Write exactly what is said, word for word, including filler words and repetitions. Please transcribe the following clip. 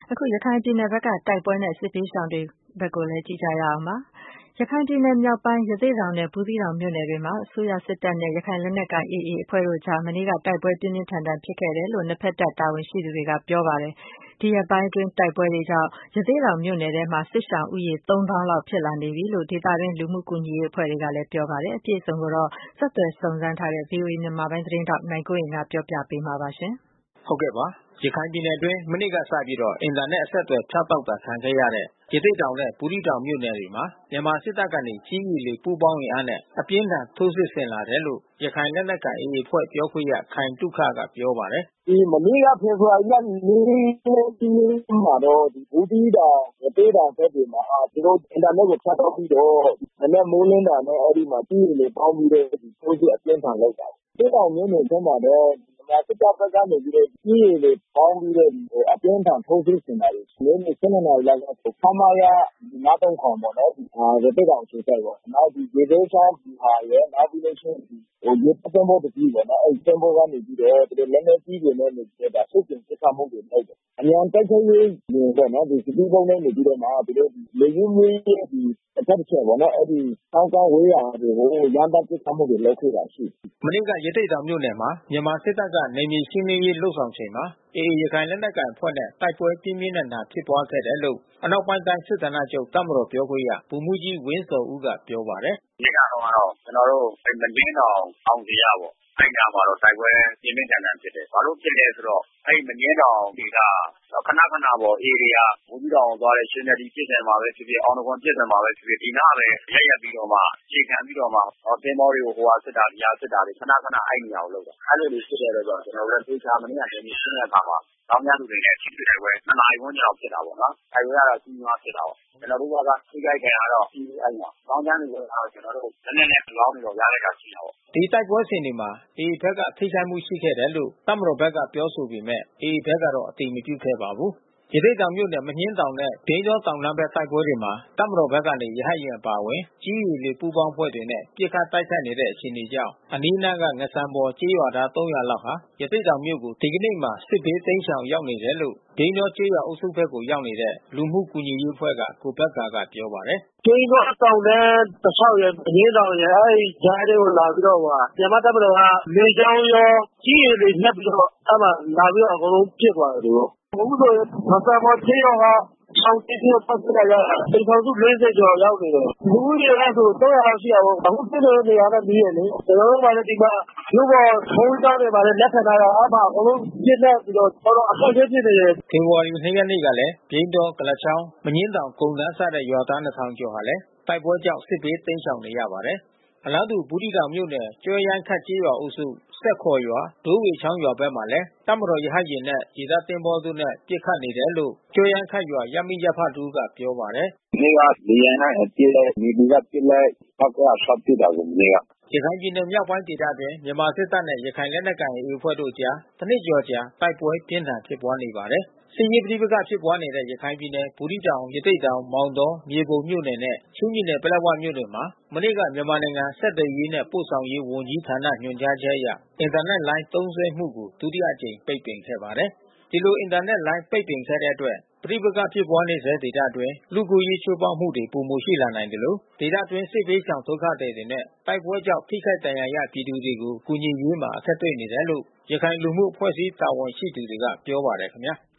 အခုရခိုင်ပြည်နယ်ဘက်ကတိုက်ပွဲနဲ့စစ်ပေးရှောင်တွေဘက်ကိုလည်းကြည့်ကြရအောင်ပါ။ရခိုင်ပြည်နယ်မြောက်ပိုင်းရသေ့တောင်နဲ့ဘူးသီးတောင်မြို့နယ်တွေမှာအစိုးရစစ်တပ်နဲ့ရခိုင်လက်နက်ကိုင် အေအေ အဖွဲ့တို့ကြားမနေ့ကတိုက်ပွဲပြင်းပြင်းထန်ထန်ဖြစ်ခဲ့တယ်လို့နှစ်ဖက်တပ်တာဝန်ရှိသူတွေကပြောပါတယ်။ဒီရက်ပိုင်းအတွင်းတိုက်ပွဲတွေကြောင့်ရသေ့တောင်မြို့နယ်ထဲမှာစစ်ရှောင်ဦးရေသုံးသောင်းလောက်ဖြစ်လာနေပြီလို့ဒေသတွင်းလူမှုကူညီရေးအဖွဲ့တွေကလည်းပြောပါတယ်။အပြည့်အစုံကိုတော့ဆက်သွယ်စုံစမ်းထားတဲ့ ဗွီအိုအေမြန်မာပိုင်းသတင်းထောက်နိုင်ကွန်းအိန်ကပြောပြပေးမှာပါရှင်။ဟုတ်ကဲ့ပါ။ရခိုင်ပြည်နယ်အတွင်းမနေ့ကစပြီးတော့အင်တာနက်အဆက်အသွယ်ဖြတ်တောက်တာခံခဲ့ရတဲ့ရသေ့တောင်နဲ့ဘူးသီးတောင်မြို့နယ်တွေမှာမြန်မာစစ်တပ်ကနေကြီးကြီးလေးပူးပေါင်းအင်အားနဲ့အပြင်းထန်ထိုးစစ်ဆင်လာတယ်လို့ရခိုင်လက်နက်ကိုင် အေအေ အဖွဲ့ပြောခွင့်ရခိုင်သုခကပြောပါတယ်။ဒီမနေ့ကဖေဖော်ဝါရီလ လေးရက်နေ့မှာတော့ဘူးသီးတောင်ရသေ့တောင်ဘက်တွေမှာသူတို့အင်တာနက်ကိုဖြတ်တောက်ပြီးတော့မနေ့မိုးလင်းတာနဲ့အဲဒီမှာကြီးကြီးလေးပေါင်းပြီးတော့ထိုးစစ်အပြင်းထန်လုပ်တာ။ရသေ့တောင်မြို့နယ်ထဲမှာတော့မြန်မာစစ်တပ်ဘက်ကနေပြီးတော့ကြီးကြီးလေးပေါင်းပြီးတော့အပြင်းထန်ထိုးစစ်ဆင်တာတွေနေ့နေ့ ၁၂ နာရီလောက်ကခမာရငါးသုံးခုပေါ့နော်။ရသေ့တောင်အခြေစိုက်ပေါ့။နောက်ဒီရေဘေးချောင်းဗျူဟာရယ်နောက်ပြီးလို့ရှိရင်ဟိုရေတပ်သင်္ဘောတစ်စီးပေါ့နော်။အဲဒီသင်္ဘောကနေပြီးတော့သူတို့လက်နက်ကြီးတွေနဲ့နေပြီးတော့စစ်ပြင်စစ်ခတ်မှုတွေလုပ်တယ်။အမြန်တိုက်ခိုက်ရေးပေါ့နော်ဒီစစ်သည်ကုန်းနဲ့နေပြီးတော့မှသူတို့လေယူမျိုးရဲ့ဒီအထက်ချက်ပေါ့နော်။အဲဒီကောင်းကောင်းဝေးရာတွေကိုရန်တပ်စစ်ခတ်မှုတွေလုပ်ခဲ့တာရှိတယ်။မနေ့ကရသေ့တောင်မြို့နယ်မှာမြန်မာစစ်တပ်ကနေမြေရှင်းလင်းရေးလုပ်ဆောင်ချိန်မှာအေအေရခိုင်လက်နက်ကိုင်အဖွဲ့နဲ့တိုက်ပွဲပြင်းပြင်းထန်ထန်ဖြစ်ပွားခဲ့တယ်လို့အနောက်ပိုင်းတိုင်းစစ်ဌာနချုပ်တပ်မတော်ပြောခွင့်ရဗိုလ်မှူးကြီးဝင်းဇော်ဦးကပြောပါတယ်။ဒီကတော့ကတော့ကျွန်တော်တို့မင်းတောင်အောင်စရာပေါ့။အဲ့ဒါမှာတော့တိုက်ပွဲပြင်းပြင်းထန်ထန်ဖြစ်တယ်။ဘာလို့ဖြစ်လဲဆိုတော့အဲ့မင်းတောင်ဒီကခဏခဏပေါ့ဧရိယာဘူးပြီးတော့သွားတဲ့ရှင်နယ်ဒီဖြစ်တယ်မှာပဲဖြစ်ဖြစ်အောင်တကွန်ဖြစ်တယ်မှာပဲဖြစ်ဖြစ်ဒီနားပဲရက်ရက်ပြီးတော့မှခြေခံပြီးတော့မှသင်္ဘောတွေကိုဟိုဟာစစ်တာဒီဟာစစ်တာတွေခဏခဏအဲ့နေရာကိုလုပ်တာ။အဲ့လိုတွေဖြစ်တဲ့တော့ကျွန်တော်တို့သေချာမနေ့ကနေရှင်းတဲ့အခါမှာတောင်းများသူတွေနဲ့ထိတွေ့တယ်ပဲနှစ်နာရီဝန်းကျင်လောက်ဖြစ်တာပေါ့နော်။အဲ့ဒါကတော့ကြီးမားဖြစ်တာပေါ့။ကျွန်တော်တို့ကထိခိုက်ခံရတော့ဒီအဲ့မှာတောင်းများသူကတော့ကျွန်တော်တို့နည်းနည်းနဲ့လောင်းနေတော့ရတဲ့ကရှိတာပေါ့။ဒီတိုက်ပွဲစဉ်တွေမှာအေအေဘက်ကထိခိုက်မှုရှိခဲ့တယ်လို့တပ်မတော်ဘက်ကပြောဆိုပေမဲ့အေအေဘက်ကတော့အတည်မပြုခဲ့ပါဘူး။ရသေ့တောင်မြို့နယ်မညှင်းတောင်နဲ့ဒိန်းတောတောင်လမ်းဘက်တိုက်ပွဲတွေမှာတပ်မတော်ဘက်ကနေရဟတ်ယာဉ်အပါဝင်ကြီးရီလေးပူးပေါင်းဖွဲ့တွေနဲ့ပြစ်ခတ်တိုက်ခိုက်နေတဲ့အခြေအနေကြောင့်အနီးနားကငစံပေါ်ကျေးရွာသားသုံးရာလောက်ဟာရသေ့တောင်မြို့ကိုဒီကနေ့မှာစစ်ဘေးတိမ်းရှောင်ရောက်နေတယ်လို့ဒိန်းတောကျေးရွာအုပ်စုဘက်ကိုရောက်နေတဲ့လူမှုကူညီရေးအဖွဲ့ကကိုဘက္ကာကပြောပါတယ်။ဒိန်းတောတောင်နဲ့တဆောက်ရမင်းတောင်ရအဲဒီကြားတွေကိုလာပြီးတော့မြန်မာတပ်မတော်ကလေကြောင်းရောကြီးရီလေးလက်ပြီးတော့အဲမှာလာပြီးတော့အကုန်လုံးပြစ်သွားတယ်သူတို့။အခုဆိုငစံပေါ်ကျေးရွာကဆောင်းတီးပြီးပတ်သက်လာတဲ့အိမ်ထောင်စုလေးဆယ်ကျော်ရောက်နေတယ်။လူကြီးတွေကဆိုသုံးရာလောက်ရှိအောင်အခုစစ်နေတဲ့နေရာနဲ့ပြီးရလေ။ကျွန်တော်တို့ကလည်းဒီမှာလူပေါ်ဘုံတောင်းတွေပါလေလက်ခံထားတာအမှအကုန်လုံးပြစ်လက်ပြီးတော့တော်တော်အခက်အခဲဖြစ်နေတယ်။ဖေဖော်ဝါရီနှစ်ရက်နေ့ကလည်းပြိန်းတော်ကလချောင်းမငင်းတောင်ကုန်းတန်းစတဲ့ရွာသားနှစ်ထောင်ကျော်ဟာလည်းတိုက်ပွဲကြောင့်စစ်ဘေးတိမ်းရှောင်နေရပါတယ်။အလားတူဘူးသီးတောင်မြို့နယ်ကျွဲရိုင်းခတ်ကျေးရွာအုပ်စုစက်ခေါ်ရွာဒိုးဝေချောင်းရွာဘက်မှာလည်းတပ်မတော်ရဟတ်ယာဉ်နဲ့ရေတပ်သင်္ဘောတို့နဲ့ပစ်ခတ်နေတယ်လို့ကျွဲရိုင်းခတ်ရွာရပ်မိရပ်ဖတူကပြောပါတယ်။ဒီကဒီရန်နဲ့အပြည့်နဲ့မြေဒီကပြည့်လိုက်ပောက်ကဆော့ပြတာကိုမနေ့ကရခိုင်ပြည်နယ်မြောက်ပိုင်းဒေသတွင်မြန်မာစစ်တပ်နဲ့ရခိုင်လက်နက်ကိုင် အေအေ အဖွဲ့တို့ကြားတနစ်ကျော်ကြာတိုက်ပွဲပြင်းထန်ဖြစ်ပွားနေပါတယ်။စစ်ရေးပဋိပက္ခဖြစ်ပွားနေတဲ့ရခိုင်ပြည်နယ်ဘူးသီးတောင်ရသေ့တောင်မောင်တောမြေပုံမြို့နယ်နဲ့ချင်းပြည်နယ်ပလက်ဝမြို့နယ်မှာမနေ့ကမြန်မာနိုင်ငံဆက်သွယ်ရေးနဲ့ပို့ဆောင်ရေးဝန်ကြီးဌာနညွှန်ကြားချက်အရအင်တာနက်လိုင်းသုံးစွဲမှုကိုဒုတိယအကြိမ်ပိတ်ပင်ခဲ့ပါတယ်။ဒီလိုအင်တာနက်လိုင်းပိတ်ပင်ခဲ့တဲ့အတွက်ပဋိပက္ခဖြစ်ပွားနေဆဲဒေသအတွင်းလူကိုရေးချိုးဖောက်မှုတွေပိုမိုရှိလာနိုင်တယ်လို့ဒေသအတွင်းစစ်ဘေးရှောင်ဒုက္ခသည်တွေနဲ့တိုက်ပွဲကြောင့်ထိခိုက်ဒဏ်ရာရပြည်သူတွေကိုကူညီရေးမှာအခက်တွေ့နေတယ်လို့ရခိုင်လူမှုအဖွဲ့အစည်းတာဝန်ရှိသူတွေကပြောပါတယ်ခင်ဗျာ။